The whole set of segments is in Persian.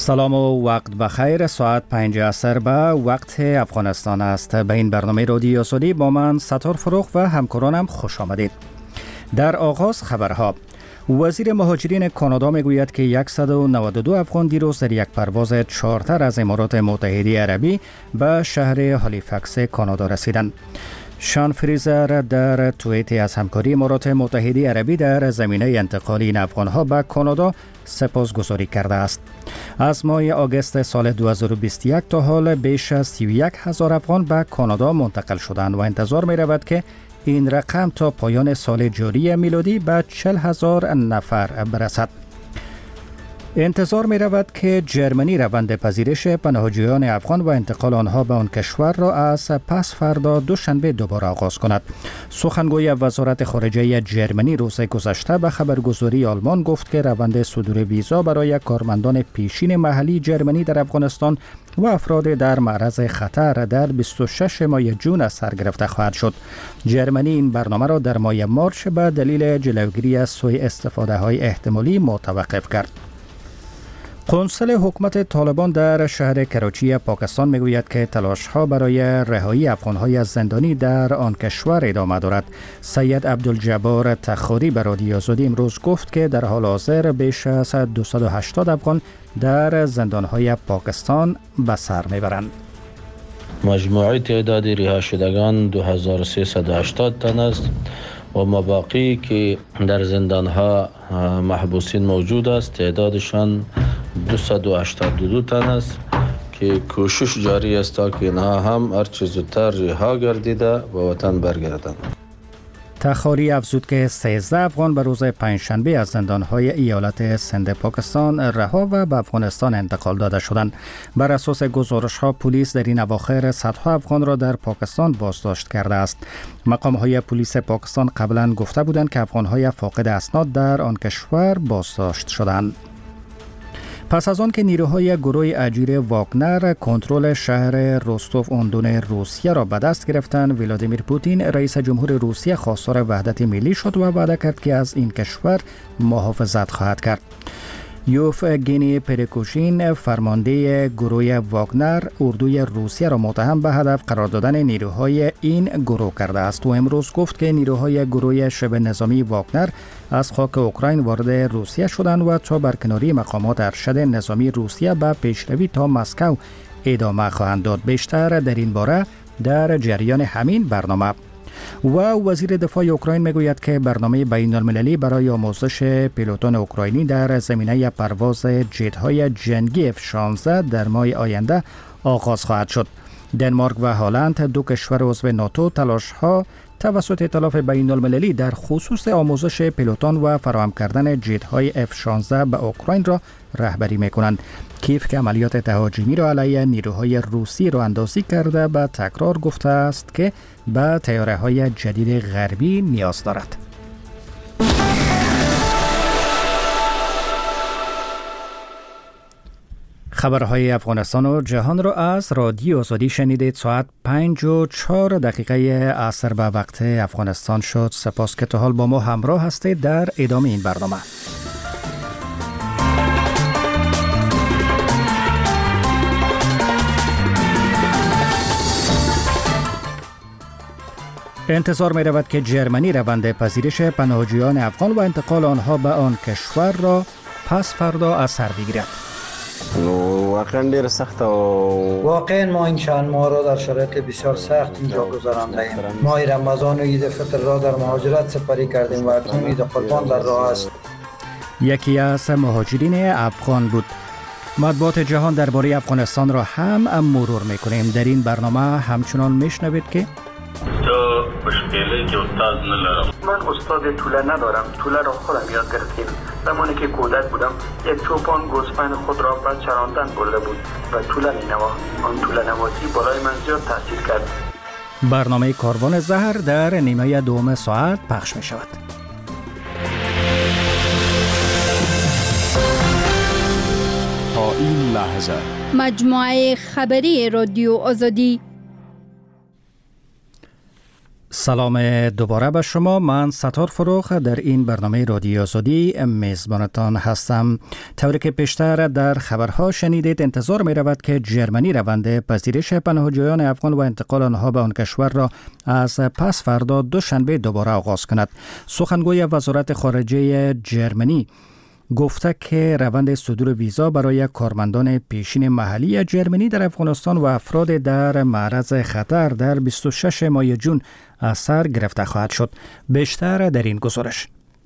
سلام و وقت بخیر. ساعت 5 عصر به وقت افغانستان است. به این برنامه رادیو آزادی با من ستار فروغ و همکارانم خوش آمدید. در آغاز خبرها. وزیر مهاجرین کانادا میگوید که 192 افغان دیروز در یک پرواز چارتر از امارات متحده عربی به شهر هالیفکس کانادا رسیدند. شان فریزر در توییتی از همکاری امارات متحده عربی در زمینه انتقال این افغانها به کانادا سپاسگزاری کرده است. از ماه آگوست سال 2021 تا حال بیش از 31,000 افغان به کانادا منتقل شدند و انتظار می رود که این رقم تا پایان سال جاری میلادی به 40,000 نفر برسد. انتظار می رود که جرمنی روند پذیرش پناهجویان افغان و انتقال آنها به آن کشور را از پس فردا دوشنبه دوباره آغاز کند. سخنگوی وزارت خارجه جرمنی روز گذشته به خبرگزاری آلمان گفت که روند صدور ویزا برای کارمندان پیشین محلی جرمنی در افغانستان و افراد در معرض خطر در 26 ماه جون سر گرفته خواهد شد. جرمنی این برنامه را در ماه مارچ به دلیل جلوگیری از سوء استفاده های احتمالی متوقف کرد. قنصل حکومت طالبان در شهر کراچی پاکستان میگوید که تلاش‌ها برای رهایی افغان‌های از زندانی در آن کشور ادامه دارد. سید عبدالجبار تخاری به رادیو آزادی امروز گفت که در حال حاضر بیش از 280 افغان در زندان‌های پاکستان به سر میبرند. مجموعی تعداد رها شدگان 2380 تن است و مباقی که در زندان‌ها محبوسین موجود است تعدادشان 282 تن است که کوشش جاری است تا که اینها هم هر چه زودتر رها گردیده و وطن برگردند. تخاری افزود که 13 افغان به روز پنجشنبه از زندان‌های ایالت سند پاکستان رها و به افغانستان انتقال داده شدند. بر اساس گزارش‌ها پلیس در این اواخر صدها افغان را در پاکستان بازداشت کرده است. مقام‌های پلیس پاکستان قبلا گفته بودند که افغان‌های فاقد اسناد در آن کشور بازداشت شدند. پس از آن که نیروهای گروه اجیر واگنر کنترل شهر روستوف اون دون روسیه را به دست گرفتند، ولادیمیر پوتین رئیس جمهور روسیه خواستار وحدت ملی شد و وعده کرد که از این کشور محافظت خواهد کرد. یوفگنی پریگوژین فرمانده گروه واگنر اردوی روسیه را متهم به هدف قرار دادن نیروهای این گروه کرده است و امروز گفت که نیروهای گروه شبه نظامی واگنر از خاک اوکراین وارد روسیه شدند و تا برکناری مقامات ارشد نظامی روسیه به پیشروی تا مسکو ادامه خواهند داد. بیشتر در این باره در جریان همین برنامه. و وزیر دفاع اوکراین میگوید که برنامه بین المللی برای آموزش پیلوتان اوکراینی در زمینه پرواز جت‌های جنگی F-16 در ماه آینده آغاز خواهد شد. دنمارک و هلند دو کشور عضو ناتو تلاش‌ها توسط ائتلاف بین المللی در خصوص آموزش پیلوتان و فراهم کردن جت‌های F-16 به اوکراین را رهبری می‌کنند. کیف که عملیات تهاجمی را علیه نیروهای روسی را اندازی کرده به تکرار گفته است که به طیاره‌های جدید غربی نیاز دارد. خبرهای افغانستان و جهان را از رادیو آزادی شنیدید. ساعت 5:04 عصر به وقت افغانستان شد. سپاس که تا حال با ما همراه هستید. در ادامه این برنامه انتظار می رود که جرمنی روند پذیرش پناهجویان افغان و انتقال آنها به آن کشور را پس فردا از سر بگیرد. واقعا ډیر سخت و واقعا ما این چند ماه را در شرایط بسیار سخت اینجا گذرانده ایم. ماه رمضان و عید فطر را در مهاجرت سپری کردیم و اکنون عید قربان در راه است. یکی از مهاجرین افغان بود. مطبوعات جهان درباره افغانستان را هم مرور میکنیم. در این برنامه همچنان میشنوید که مشکلی که استاد ندارم. من استاد توله ندارم. توله را خودم یاد گرفتیم. زمانی که کودک بودم یک چوپان گوسفند خود را به چراندن برده بود و توله مینواخت. آن توله نواسی برای من زیاد تاثیر کرد. برنامه کاروان زهر در نیمه دوم ساعت پخش می شود. تا این لحظه مجموعه خبری رادیو آزادی. سلام دوباره به شما. من ستار فروخ در این برنامه رادیو آزادی میزبانتان هستم. طوری که پیشتر در خبرها شنیدید، انتظار می رود که جرمنی روند پذیرش پناهجویان افغان و انتقال آنها به آن کشور را از پس فردا دوشنبه دوباره آغاز کند. سخنگوی وزارت خارجه جرمنی گفته که روند صدور ویزا برای کارمندان پیشین محلی جرمنی در افغانستان و افراد در معرض خطر در 26 ماه جون از سر گرفته خواهد شد. بیشتر در این گزارش.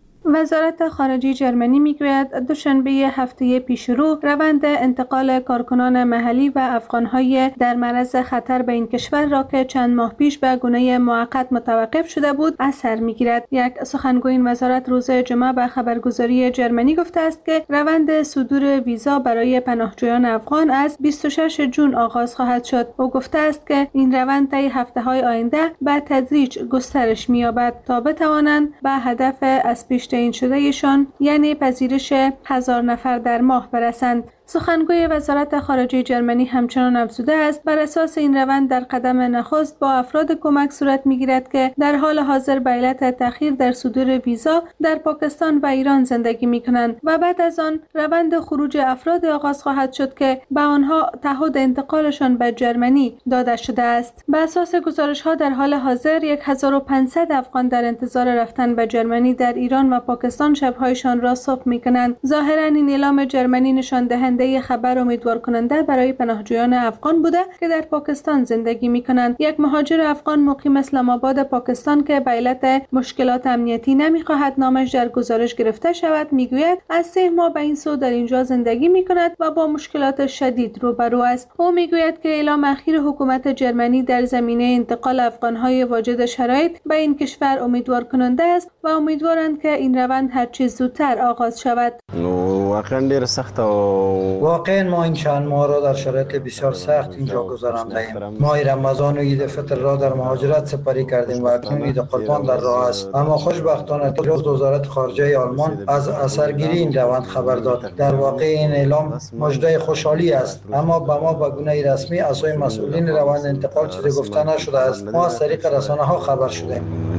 وزارت خارجه جرمنی میگوید دوشنبه هفته پیشرو روند انتقال کارکنان محلی و افغانهای در معرض خطر به این کشور را که چند ماه پیش به گونه موقت متوقف شده بود اثر میگیرد. یک سخنگوی این وزارت روز جمعه به خبرگزاری جرمنی گفته است که روند صدور ویزا برای پناهجویان افغان از 26 جون آغاز خواهد شد. او گفته است که این روند طی هفته‌های آینده به تدریج گسترش می‌یابد تا بتوانند به هدف از پیش تعیین شدهشان یعنی پذیرش 1000 نفر در ماه برسند. سخنگوی وزارت خارجه جرمنی همچنان افزوده است بر اساس این روند در قدم نخست با افراد کمک صورت میگیرد که در حال حاضر به علت تأخیر در صدور ویزا در پاکستان و ایران زندگی میکنند و بعد از آن روند خروج افراد آغاز خواهد شد که به آنها تعهد انتقالشان به جرمنی داده شده است. به اساس گزارش ها در حال حاضر 1500 افغان در انتظار رفتن به جرمنی در ایران و پاکستان شب‌هایشان را صبح میکنند. ظاهرا این اعلام جرمنی نشان دهنده خبر امیدوار کننده برای پناهجویان افغان بوده که در پاکستان زندگی میکنند. یک مهاجر افغان مقیم اسلام آباد پاکستان که به علت مشکلات امنیتی نمیخواهد نامش در گزارش گرفته شود میگوید از 3 ماه به این سو در اینجا زندگی میکند و با مشکلات شدید روبرو است. او میگوید که اعلام اخیر حکومت جرمنی در زمینه انتقال افغانهای واجد شرایط به این کشور امیدوار کننده است و امیدوارند که این روند هر چه زودتر آغاز شود. واقعا ډیر سخت و واقعا ما این چند ماه را در شرایط بسیار سخت اینجا گذرانده ایم. ماه رمضان و عید فطر را در مهاجرت سپری کردیم و اکنون عید قربان در راه است. اما خوشبختانه جز وزارت خارجه آلمان از اثرگیری این روند خبر داد. در واقع این اعلام مژده خوشحالی است، اما به ما به گونه رسمی از سوی مسئولین روند انتقال چیزی گفته نشده است. ما از طریق رسانه‌ها خبر شدیم.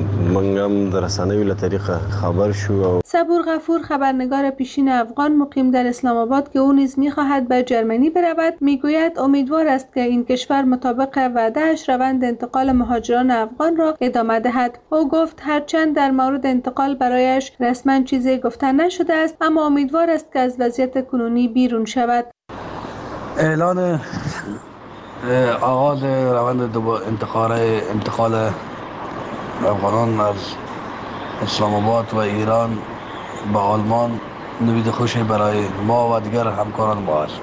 منم در رسانه‌ی له طریق خبر شو. صبور غفور خبرنگار پیشین افغان مقیم در اسلام آباد که او نیز می‌خواهد به جرمنی برود میگوید امیدوار است که این کشور مطابق وعده‌اش روند انتقال مهاجران افغان را ادامه دهد. او گفت هرچند در مورد انتقال برایش رسما چیزی گفته نشده است اما امیدوار است که از وضعیت کنونی بیرون شود. اعلان آغاز روند انتقال افغانان از اسلام آباد و ایران به آلمان نوید خوشی برای ما و دیگر همکاران ما است.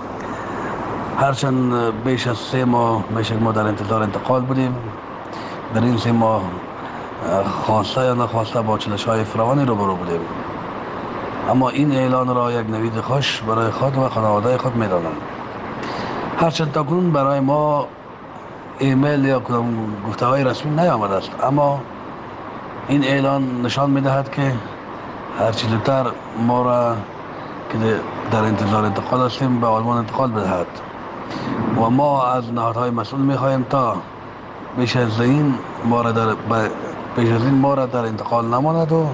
هرچند بیش از 3 ماه میشه ما در انتظار انتقال بودیم، در این 3 ماه خواسته یا نخواسته با چالش‌های فراوانی روبرو بودیم، اما این اعلان را یک نوید خوش برای خود و خانواده خود می‌دانم. هرچند تاکنون برای ما ایمیل یا گفته‌های رسمی نیامده است، اما این اعلان نشان می‌دهد که هرچی زودتر ما را که در انتظار انتقال هستیم به آلمان انتقال بدهد و ما از نهادهای مسئول می‌خواهیم تا بیش از این ما را در انتقال نماند و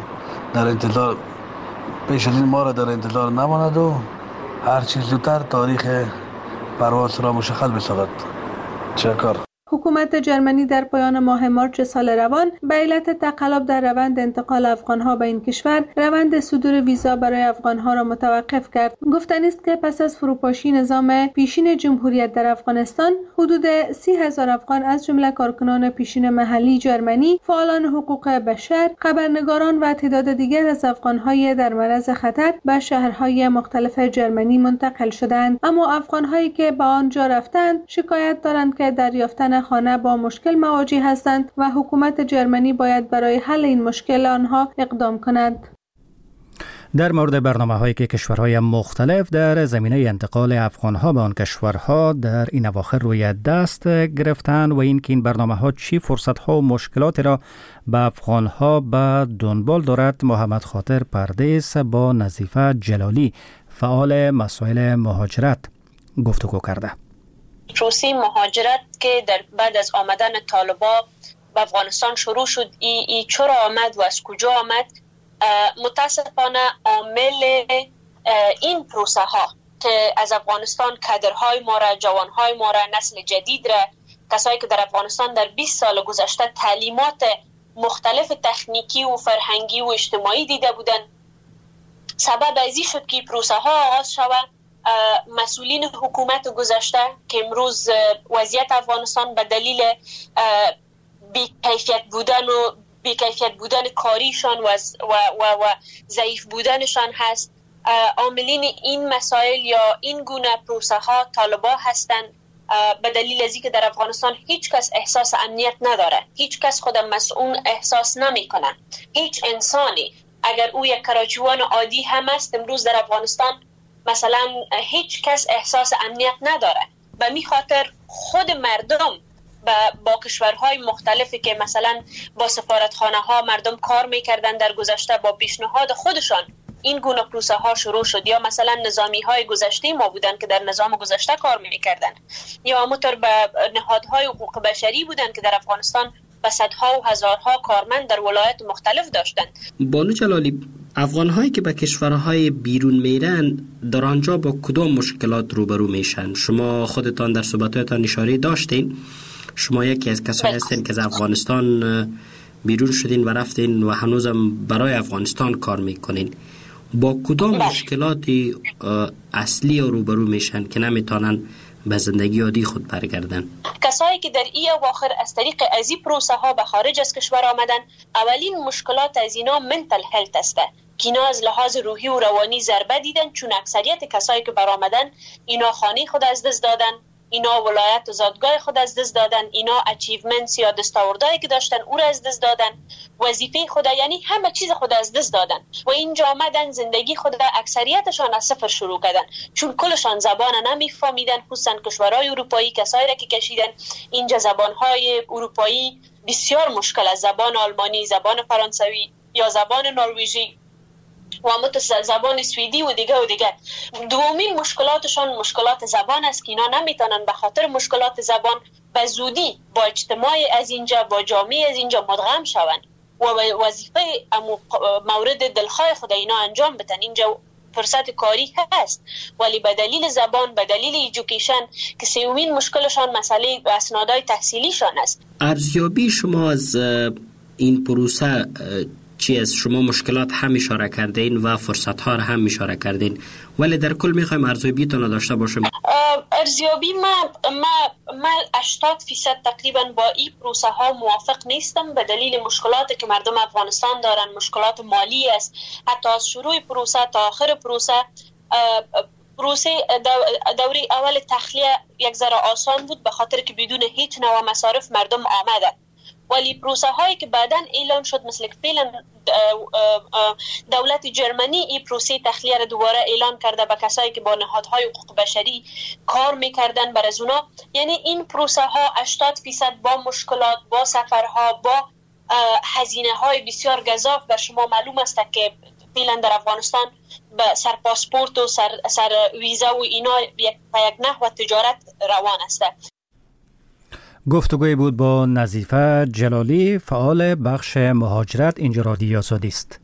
هرچی زودتر تاریخ پرواز را مشخص بسازد. تشکر. حکومت جرمنی در پایان ماه مارچ سال روان به علت تقلب در روند انتقال افغانها به این کشور روند صدور ویزا برای افغانها را متوقف کرد. گفتنی است که پس از فروپاشی نظام پیشین جمهوریت در افغانستان حدود 30,000 افغان از جمله کارکنان پیشین محلی جرمنی، فعالان حقوق بشر، خبرنگاران و تعداد دیگر از افغانهای در معرض خطر به شهرهای مختلف جرمنی منتقل شدند. اما افغانهایی که به آنجا رفتند شکایت دارند که دریافتن خانه با مشکل مواجه هستند و حکومت جرمنی باید برای حل این مشکل آنها اقدام کند. در مورد برنامه‌هایی که کشورهای مختلف در زمینه انتقال افغانها به آن کشورها در این اواخر روی دست گرفتند و اینکه این برنامه‌ها چی فرصت‌ها و مشکلاتی را به افغانها به دنبال دارد، محمد خاطر پردیس با نظیفه جلالی فعال مسائل مهاجرت گفتگو کرده. پروسه مهاجرت که بعد از آمدن طالبان به به افغانستان شروع شد. ای چرا آمد و از کجا آمد؟ متاسفانه عامل این پروسه ها که از افغانستان کادرهای ما را، جوانهای ما را، نسل جدید را، کسایی که در افغانستان در 20 سال گذشته تعلیمات مختلف تکنیکی و فرهنگی و اجتماعی دیده بودند، سبب ازی شد که پروسه ها آغاز شود. مسئولین حکومت گذشته که امروز وضعیت افغانستان به دلیل بی‌کیفیت بودن کاریشان و ضعیف بودنشان هست، عاملین این مسائل یا این گونه پروسه ها طالبان هستند. به دلیل ازی که در افغانستان هیچ کس احساس امنیت نداره، هیچ کس خود مسئول احساس نمیکنه. هیچ انسانی اگر او یک کراچیوان عادی هم است، امروز در افغانستان مثلا هیچ کس احساس امنیت نداره. به می خاطر خود مردم با کشورهای مختلفی که مثلا با سفارتخانه ها مردم کار میکردن در گذشته، با پیشنهاد خودشان این گونه پروسه ها شروع شد. یا مثلا نظامی های گذشته ما بودن که در نظام گذشته کار میکردن، یا همونطور به نهادهای حقوق بشری بودن که در افغانستان و صدها و هزارها کارمند در ولایات مختلف داشتند. بانو جلالی، افغان‌هایی که به کشورهای بیرون میرن در آنجا با کدام مشکلات روبرو میشن؟ شما خودتان در صحبتاتان اشاره داشتین، شما یکی از کسایی هستین که از افغانستان بیرون شدین و رفتین و هنوزم برای افغانستان کار میکنین. با کدام مشکلاتی اصلی روبرو میشن که نمیتونن به زندگی عادی خود برگردن؟ کسایی که در این اواخر از طریق ازی پروسه ها به خارج از کشور آمدن، اولین مشکلات از اینا منتل هلت است که اینا از لحاظ روحی و روانی ضربه دیدن، چون اکثریت کسایی که برآمدن اینا خانه خود از دست دادن، اینا ولایت و زادگاه خود از دست دادن، اینا اچیومنتس یا دستاوردهایی که داشتن او را از دست دادن، وظیفه خود، یعنی همه چیز خود از دست دادن و اینجا آمدن زندگی خود اکثریتشان از صفر شروع کردن، چون کلشان زبان نمیفهمیدن. خصوصا کشورهای اروپایی کسایی را که کشیدن اینجا زبانهای اروپایی بسیار مشکل است، زبان آلمانی، زبان فرانسوی یا زبان نروژی و زبان سوئدی و دیگه. دومین مشکلاتشان مشکلات زبان است که اینا نمیتونن به خاطر مشکلات زبان به زودی با اجتماع از اینجا، با جامعه از اینجا مدغم شوند و وظیفه مورد دلخواه خود اینا انجام بدن. اینجا فرصت کاری هست ولی به دلیل زبان، به دلیل ایژوکیشن که سومین مشکلشان مسئله اسنادهای تحصیلیشان است. ارزیابی شما از این پروسه چی است؟ شما مشکلات هم اشاره کردین و فرصت ها هم اشاره کردین، ولی در کل میخوایم ارزیابی تون داشته باشیم. ارزیابی ما 80% تقریبا با این پروسه ها موافق نیستم به دلیل مشکلاتی که مردم افغانستان دارن. مشکلات مالی است، حتی از شروع پروسه تا آخر پروسه دوره اول تخلیه یک ذره آسان بود به خاطر که بدون هیچ نوع مصارف مردم آمده، ولی پروسه هایی که بعداً اعلان شد مثل که فعلا دولت جرمنی این پروسه تخلیه را دوباره اعلان کرده به کسایی که با نهادهای حقوق بشری کار میکردن بر از اونا، یعنی این پروسه ها 80% با مشکلات، با سفرها، با هزینه های بسیار گزاف. بر شما معلوم است که فعلا در افغانستان سر پاسپورت و سر ویزا و اینا یک نحو تجارت روان است. گفتگوی بود با نظیفه جلالی، فعال بخش مهاجرت اینجا رادیو آزادی است.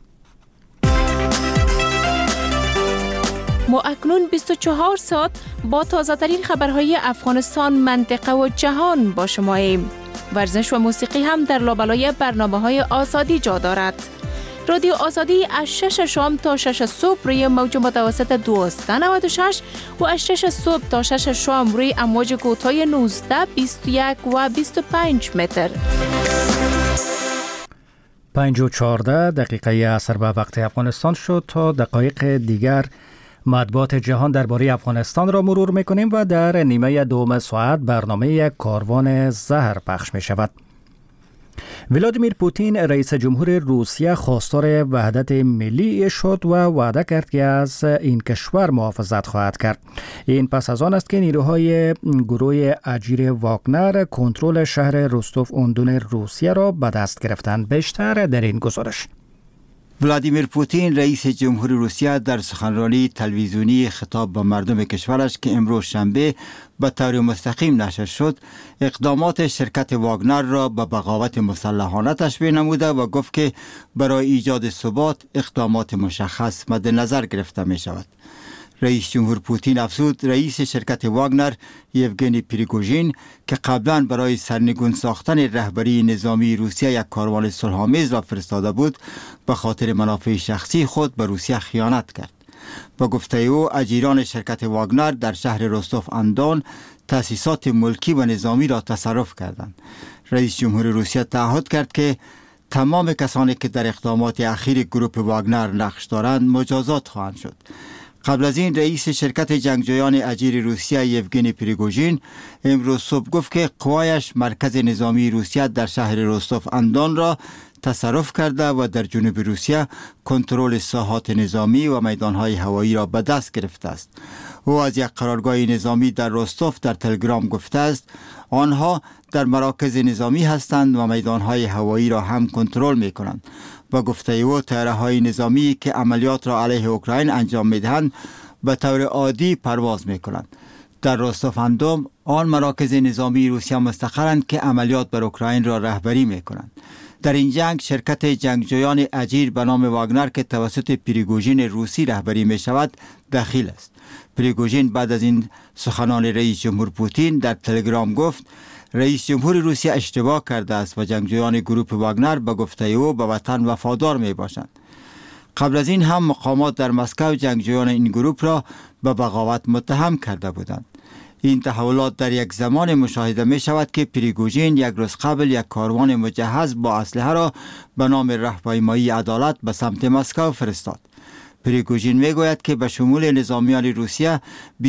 ما اکنون 24 ساعت با تازه ترین خبرهای افغانستان، منطقه و جهان با شماییم. ورزش و موسیقی هم در لابلای برنامه‌های آزادی جا دارد. رادیو آزادی از 6 شام تا 6 صبح روی موج متوسط 1296 و از 6 صبح تا 6 شام روی امواج کوتاه 19، 21 و 25 متر. 5:14 دقیقه عصر به وقت افغانستان شد. تا دقایق دیگر مطبوعات جهان درباره افغانستان را مرور می‌کنیم و در نیمه دوم ساعت برنامه کاروان زهر پخش می‌شود. ولادیمیر پوتین رئیس جمهور روسیه خواستار وحدت ملی شد و وعده کرد که از این کشور محافظت خواهد کرد. این پس از آن است که نیروهای گروه اجیر واگنر کنترل شهر روستوف اون دون روسیه را به دست گرفتند. بیشتر در این گزارش. ولادیمیر پوتین رئیس جمهور روسیه در سخنرانی تلویزیونی خطاب به مردم کشورش که امروز شنبه به طور مستقیم نشر شد، اقدامات شرکت واگنر را به بغاوت مسلحانه تشبیه نموده و گفت که برای ایجاد ثبات اقدامات مشخص مد نظر گرفته می شود. رئیس جمهور پوتین افزود رئیس شرکت واگنر یوگنی پریگوژین که قبلا برای سرنگون ساختن رهبری نظامی روسیه یک کاروان صلح‌آمیز را فرستاده بود، به خاطر منافع شخصی خود به روسیه خیانت کرد. با گفته او اجیران شرکت واگنر در شهر رستوف اندان تأسیسات ملکی و نظامی را تصرف کردند. رئیس جمهور روسیه تعهد کرد که تمام کسانی که در اقدامات اخیر گروه واگنر نقش دارند مجازات خواهند شد. قبل از این رئیس شرکت جنگجویان اجیر روسیه یوگنی پریگوژین امروز صبح گفت که قوایش مرکز نظامی روسیه در شهر رستوف اندان را تصرف کرده و در جنوب روسیه کنترل ساحات نظامی و میدانهای هوایی را به دست گرفته است. او از یک قرارگاه نظامی در رستوف در تلگرام گفته است آنها در مراکز نظامی هستند و میدانهای هوایی را هم کنترل می کنند. با گفته او طیاره‌های نظامی که عملیات را علیه اوکراین انجام می‌دهند به طور عادی پرواز می‌کنند. در رستوف اندام آن مراکز نظامی روسیه مستقرند که عملیات بر اوکراین را رهبری می‌کنند. در این جنگ شرکت جنگجویان اجیر به نام واگنر که توسط پریگوژین روسی رهبری می‌شود دخیل است. پریگوژین بعد از این سخنان رئیس جمهور پوتین در تلگرام گفت رئیس جمهور روسیه اشتباه کرده است و جنگجویان گروه واگنر به گفته او به وطن وفادار می باشند. قبل از این هم مقامات در مسکو جنگجویان این گروه را به بغاوت متهم کرده بودند. این تحولات در یک زمان مشاهده می شود که پریگوژین یک روز قبل یک کاروان مجهز با اسلحه را به نام راهپیمایی عدالت به سمت مسکو فرستاد. پریگوژین میگوید که به شمول نظامیان روسیه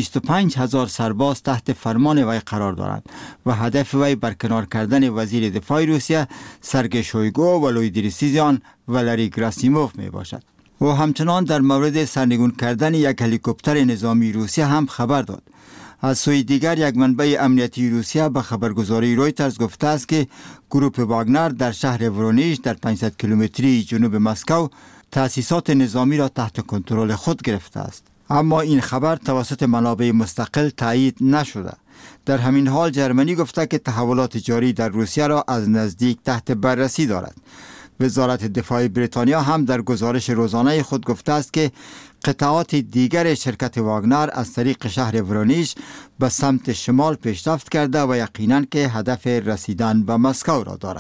25,000 سرباز تحت فرمان وی قرار دارند و هدف وی برکنار کردن وزیر دفاع روسیه سرگئی شویگو و لویدریسیزیان والری گراسیموف می باشد. او همچنان در مورد سرنگون کردن یک هلیکوپتر نظامی روسیه هم خبر داد. از سوی دیگر یک منبع امنیتی روسیه به خبرگزاری رویترز گفته است که گروه واگنر در شهر ورونیژ در 500 کیلومتری جنوب مسکو تأسیسات نظامی را تحت کنترل خود گرفته است. اما این خبر توسط منابع مستقل تایید نشده. در همین حال جرمنی گفته که تحولات جاری در روسیه را از نزدیک تحت بررسی دارد. وزارت دفاع بریتانیا هم در گزارش روزانه خود گفته است که قطعات دیگر شرکت واگنر از طریق شهر ورونیژ به سمت شمال پیشرفت کرده و یقیناً که هدف رسیدن به مسکو را دارد.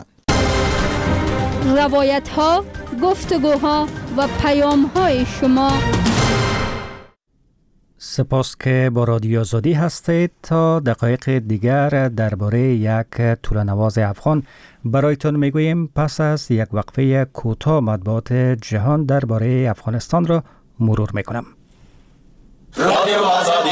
روایت ها، گفتگوها و پیام های شما. سپاس که با رادیو آزادی هستید. تا دقایق دیگر درباره یک تورنواز افغان برایتون میگوییم. پس از یک وقفه کوتاه مطبوعات جهان درباره افغانستان را مرور میکنم. رادیو آزادی.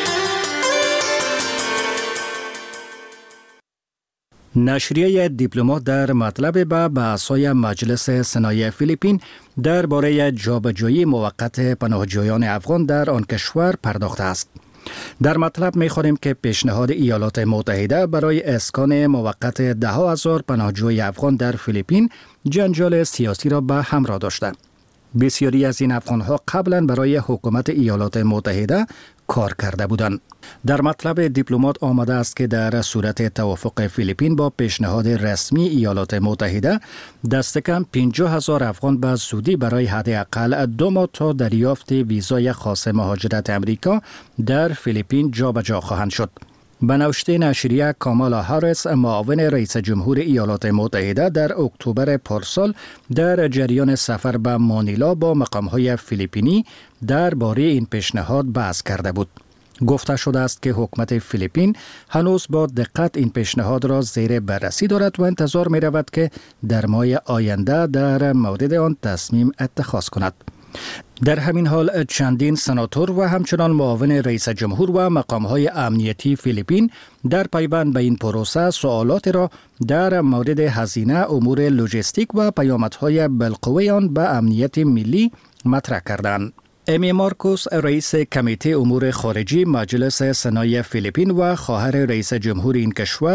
نشریه دیپلمات در مطلب به بحث‌های مجلس سنای فیلیپین درباره جابجایی موقت پناهجویان افغان در آن کشور پرداخته است. در مطلب می‌خوانیم که پیشنهاد ایالات متحده برای اسکان موقت 10,000 پناهجوی افغان در فیلیپین جنجال سیاسی را به همراه داشته. بسیاری از این افغان‌ها قبلا برای حکومت ایالات متحده کار کرده بودند. در مطلب دیپلمات آمده است که در صورت توافق فیلیپین با پیشنهاد رسمی ایالات متحده دست کم 50,000 افغان به زودی برای حداقل 2 ماه تا دریافت ویزای خاص مهاجرت امریکا در فیلیپین جابجا خواهند شد. به نوشته نشریه کامالا هاریس معاون رئیس جمهور ایالات متحده در اکتبر پارسال در جریان سفر به مانیلا با مقام‌های فیلیپینی درباره این پیشنهاد بحث کرده بود. گفته شده است که حکومت فیلیپین هنوز با دقت این پیشنهاد را زیر بررسی دارد و انتظار می رود که در ماه آینده در مورد آن تصمیم اتخاذ کند. در همین حال چندین سناتور و همچنان معاون رئیس جمهور و مقام‌های امنیتی فیلیپین در پیوند به این پروسه سوالات را در مورد هزینه، امور لوجستیک و پیامدهای بالقوه آن به امنیت ملی مطرح کردند. امی مارکوس رئیس کمیته امور خارجی مجلس سنای فیلیپین و خواهر رئیس جمهور این کشور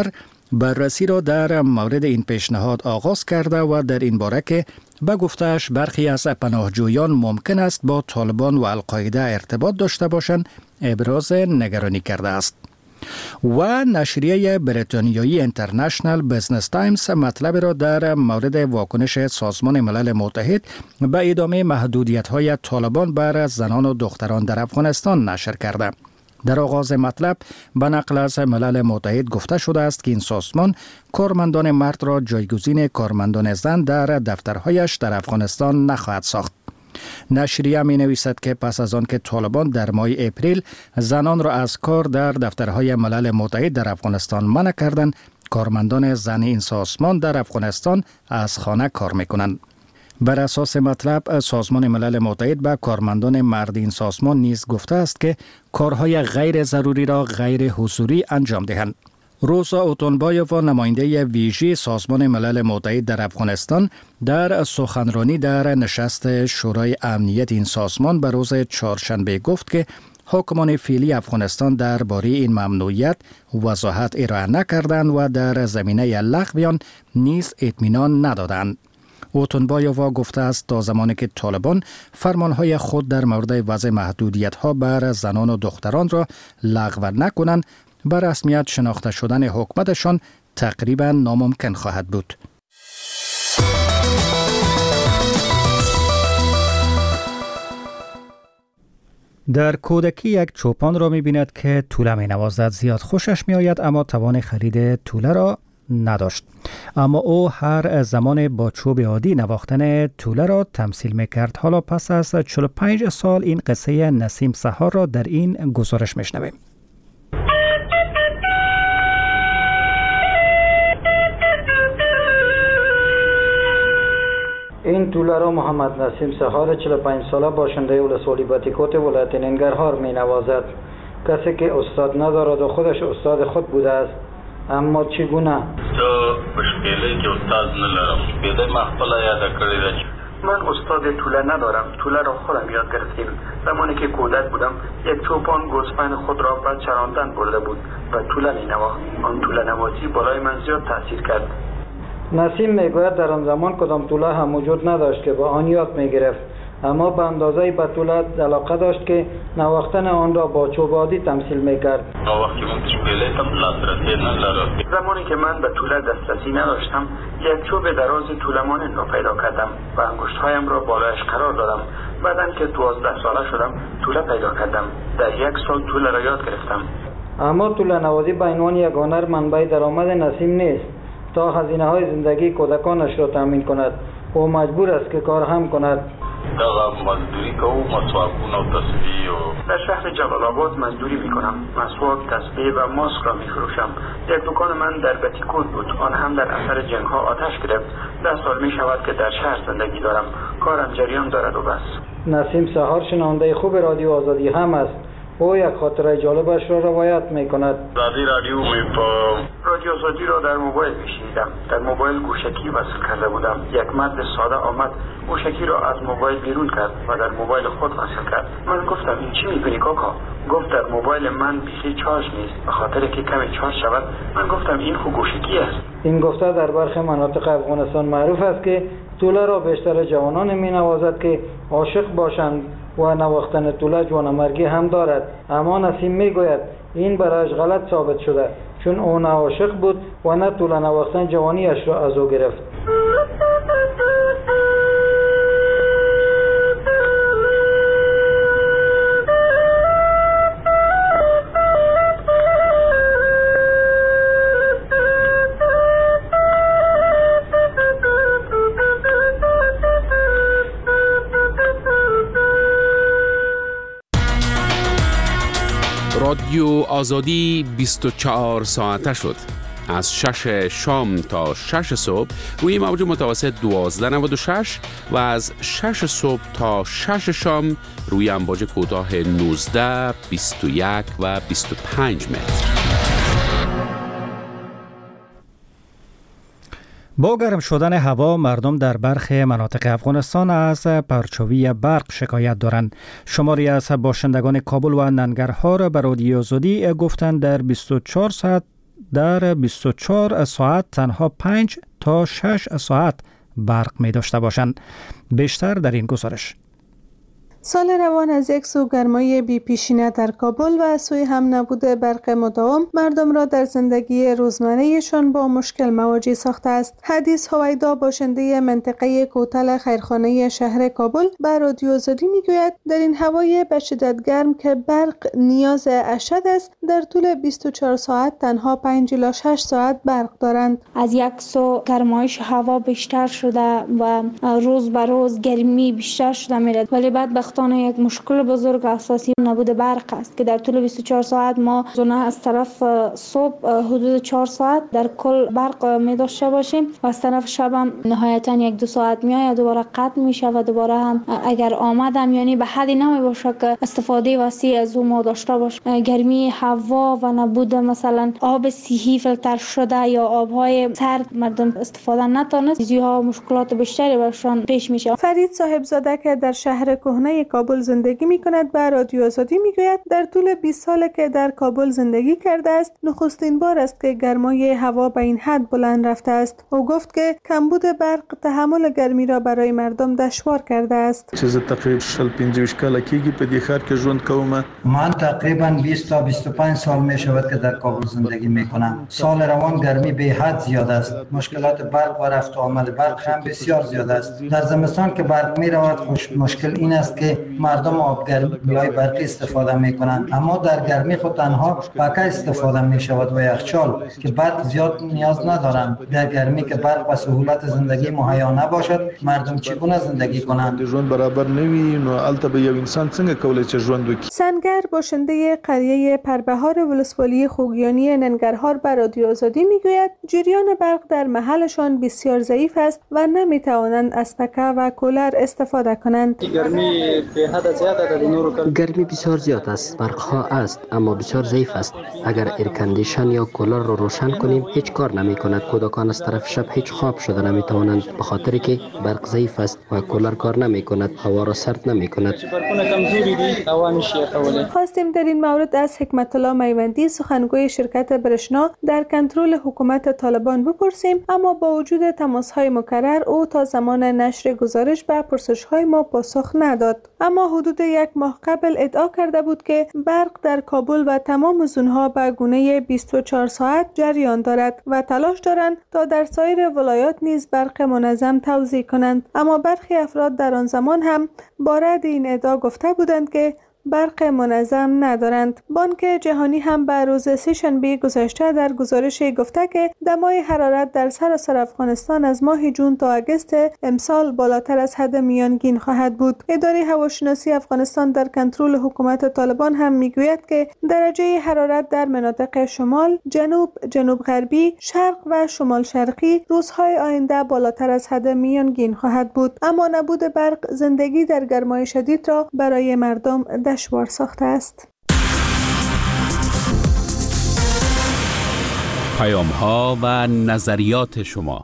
بررسی را در مورد این پیشنهاد آغاز کرده و در این باره که به گفته‌اش برخی از پناهجویان ممکن است با طالبان و القاعده ارتباط داشته باشند ابراز نگرانی کرده است. و نشریه بریتانیایی اینترنشنال بزنس تایمز مطلب را در مورد واکنش سازمان ملل متحد به ادامه محدودیت‌های طالبان بر زنان و دختران در افغانستان نشر کرده. در آغاز مطلب به نقل از ملل متحد گفته شده است که این سازمان کارمندان مرد را جایگزین کارمندان زن در دفترهایش در افغانستان نخواهد ساخت. نشریه می نویسد که پس از آن که طالبان در ماه اپریل زنان را از کار در دفترهای ملل متحد در افغانستان منع کردند، کارمندان زن این سازمان در افغانستان از خانه کار میکنند. بر اساس مطلب سازمان ملل متحد به کارمندان مرد این سازمان نیز گفته است که کارهای غیر ضروری را غیر حضوری انجام دهند. روزا اوتونبایووا نماینده ویژه سازمان ملل متحد در افغانستان در سخنرانی در نشست شورای امنیت این سازمان به روز چهارشنبه گفت که حکمان فعلی افغانستان درباره این ممنوعیت وضاحت ارائه نکردند و در زمینه لغو آن نیز اطمینان ندادند. اوتونبایووا گفته است تا زمانی که طالبان فرمانهای خود در مورد وضع محدودیت‌ها بر زنان و دختران را لغو نکنند، بر رسمیت شناخته شدن حکومتشان تقریبا ناممکن خواهد بود. در کودکی یک چوپان را می‌بیند که توله می‌نوازد. زیاد خوشش می‌آید اما توان خرید توله را نداشت. اما او هر زمان با چوب عادی نواختن توله را تمثیل می‌کرد. حالا پس از 45 سال این قصه نسیم سحار را در این گزارش می‌شنویم. این توله را محمد نسیم سحار 45 ساله باشنده ولسوالی باتیکوت ولایت ننگرهار می نوازد. کسی که استاد ندارد و خودش استاد خود بوده است. اما چگونه؟ تو مشکلی که استاد ندارم. بیده مخفله یاد کردید. من استاد توله ندارم. توله را خودم یاد گرفتیم. زمانی که کودک بودم یک چوپان گوسفند خود را به چراندن برده بود و توله می نواخت. آن توله نوازی بالای من زیاد تاثیر کرد. نسیم میگوید در آن زمان کدام توله هم وجود نداشت که با آن یاد میگرفت، اما به اندازه به توله علاقه داشت که نواختن آن را با چوب عادی تمثیل میکرد. زمانی که من به توله دسترسی نداشتم یک چوب دراز توله مانند را پیدا کردم و انگشتهایم را بالایش قرار دادم. بعداً که 12 ساله شدم توله پیدا کردم. در 1 سال توله را یاد گرفتم. اما توله نوازی به عنوان یک هنر منبع درآمد نسیم نیست. تا هزینه های زندگی کودکانش را تامین کند او مجبور است که کار هم کند. مزدوری که او مسواکون و تسبیح و در شهر جلال آباد مزدوری میکنم. مسواک، تسبیح و ماسک را میفروشم. یک دکان من در بتیکوت بود. آن هم در اثر جنگ ها آتش گرفت. 10 سال می شود که در شهر زندگی دارم. کارم جریان دارد و بس. نسیم سحار شنونده خوب رادیو آزادی هم است. او یک خاطره جالبش را روایت میکند. رادیو آزادی را در موبایل میشنیدم. در موبایل گوشکی وصل کرده بودم. یک مرد ساده آمد گوشکی را از موبایل بیرون کرد و در موبایل خود وصل کرد. من گفتم این چی میکنی کاکا؟ گفت در موبایل من بیخی چارج نیست، به خاطر که کمی چارج شود. من گفتم این خو گوشکی است. این گفته در برخی مناطق افغانستان معروف است که توله را بیشتر جوانان مینوازد که عاشق باشند و نواختن توله جوانمرگی هم دارد. اما نسیم میگوید این برایش غلط ثابت شده، چون او نه عاشق بود و نه توله نواختن جوانیش را از او گرفت. رادیو آزادی 24 ساعته شد. از 6 شام تا 6 صبح روی موج متوسط 1296 و از 6 صبح تا 6 شام روی امواج کوتاه 19، 21 و 25 متر. با گرم شدن هوا مردم در برخی مناطق افغانستان از پرچاوی برق شکایت دارند. شماری از باشندگان کابل و ننگرهار به رادیو آزادی گفتند در 24 ساعت در 24 ساعت تنها 5 تا 6 ساعت برق می داشته باشند. بیشتر در این گزارش. سال روان از یک سو گرمای بی پیشینه در کابل و از سوی هم نبود برق مداوم مردم را در زندگی روزمره‌شان با مشکل مواجه ساخته است. حدیث هویدا باشنده منطقه کوتل خیرخانه شهر کابل به رادیو آزادی میگوید در این هوای به شدت گرم که برق نیاز اشد است، در طول 24 ساعت تنها 5 الی 6 ساعت برق دارند. از یک سو گرمایش هوا بیشتر شده و روز به روز گرمی بیشتر شده میرد، ولی بعد یک مشکل بزرگ اساسی نبود برق است که در طول 24 ساعت ما از طرف صبح حدود 4 ساعت در کل برق می داشته باشیم و از طرف شب هم نهایتا 1-2 ساعت میآید دوباره قطع میشه و دوباره هم اگر آمدم یعنی به حدی نمی باشه که استفاده وسیع از اون ما داشته باشیم. گرمی هوا و نبود مثلا آب صحی فیلتر شده یا آبهای سرد مردم استفاده نتونست، چیزها مشکلات بیشتری برشان پیش میشه. فرید صاحبزاده که در شهر کهنه کابل زندگی می کند به رادیو آزادی می گوید در طول 20 سال که در کابل زندگی کرده است نخستین بار است که گرمای هوا به این حد بلند رفته است. او گفت که کمبود برق تحمل گرمی را برای مردم دشوار کرده است. چیز تقریبا 45 کاله کیږي په دې ښار کې ژوند کوم. من تقریبا 20 تا 25 سال می شود که در کابل زندگی می کنم. سال روان گرمی به حد زیاد است. مشکلات برق و رفت و آمد برق هم بسیار زیاد است. در زمستان که برق می رود مشکل این است که مردم آبگرمی برقی استفاده می کنند، اما در گرمی خود تنها پکه استفاده می شود و یخچال که برق زیاد نیاز ندارند. در گرمی که برق و سهولت زندگی مهیا نباشد مردم چگونه زندگی کنند؟ ژوند برابر نوي نو البته به یو انسان څنګه کولای چې ژوند وکړي. سنگر باشنده قریه پربهار ولسوالی خوگیانی ننگرهار به رادیو آزادی میگوید جریان برق در محلشان بسیار ضعیف است و نمی توانند از پکه و کولر استفاده کنند. گرمی بسیار زیاد است. برق ها است اما بسیار ضعیف است. اگر ایرکندیشن یا کولر رو روشن کنیم هیچ کار نمی کند. کودکان از طرف شب هیچ خواب شده نمی توانند به خاطر که برق ضعیف است و کولر کار نمی کند، هوا را سرد نمی کند. خواستیم در این مورد از حکمت الله میوندی سخنگوی شرکت برشنا در کنترل حکومت طالبان بپرسیم، اما با وجود تماس های مکرر او تا زمان نشر گزارش به پرسش های ما پاسخ نداد. اما حدود 1 ماه قبل ادعا کرده بود که برق در کابل و تمام زونها به گونه 24 ساعت جریان دارد و تلاش دارند تا در سایر ولایات نیز برق منظم توزیع کنند. اما برخی افراد در آن زمان هم با رد این ادعا گفته بودند که برق منظم ندارند. بانک جهانی هم به روز سه‌شنبه گذشته در گزارشی گفته که دمای حرارت در سراسر افغانستان از ماه جون تا اگست امسال بالاتر از حد میانگین خواهد بود. اداره هواشناسی افغانستان در کنترل حکومت طالبان هم میگوید که درجه حرارت در مناطق شمال، جنوب، جنوب غربی، شرق و شمال شرقی روزهای آینده بالاتر از حد میانگین خواهد بود. اما نبود برق زندگی در گرمای شدید را برای مردم دشوار ساخته است. پیام ها و نظریات شما.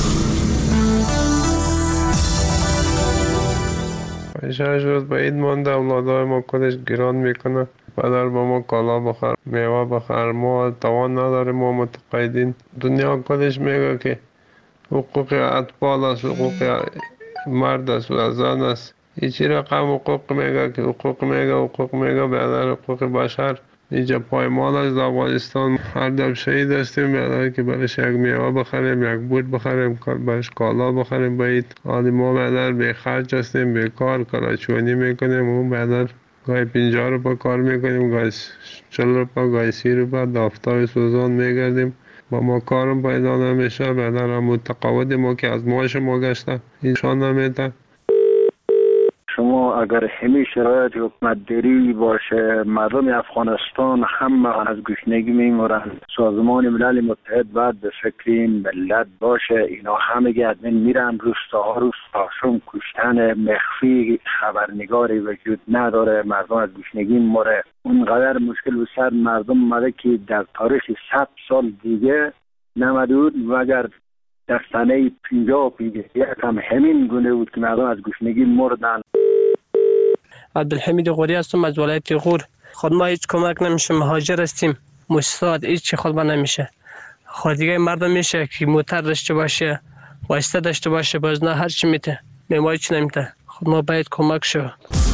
6 روز به عید مانده، اولادای ما کلش گران میکنه. پدر با ما کالا بخر، میوه بخر، ما توان نداره، ما متقاعدین. دنیا کلش میگه که حقوق اطفال است، حقوق مرد است و زن است. ایچی رقم حقوق میگه که حقوق میگه بیادر حقوق بشر. اینجا پایمال از افغانستان هر دم شهید هستیم، بیادر که برش یک میوه بخریم، یک بوت بخریم، برش کالا بخریم باید. حالی ما بیادر بی خرج هستیم، بی کار کلاچونی میکنیم. اون بیادر گاهی 50 روپا کار میکنیم، گاهی 40 روپا، گاهی 30 روپا دافتای سوزان میگردیم. با ما کارم پیدا نمیشه. بیادر هم متقاعد ما که از معاش ما گشته ایشان نمیده. شما اگر همه شرایط حکومت داری باشه، مردم افغانستان همه از گشنگی میمورند. سازمان ملل متحد باید به فکر این ملت باشه. اینا همه ادمین میرن روستاها شم کشتن مخفی، خبرنگاری وجود نداره، مردم از گشنگی موره. اونقدر مشکل به سر مردم مده که در تاریخ 100 سال دیگه نمدود مگر در سنه 50 هم همین گونه بود که مردم از گشنگی مردن. عبدالحمید غوری هستم از ولایت غور. خود ما هیچ کمک نمیشه، مهاجر هستیم، مؤسسات هیچ خود با نمیشه. خب دیگه مردم میشه که موتر داشته باشه واسطه داشته باشه باز نه هر چی میته میماری چی نمیته. خب ما باید کمک شو.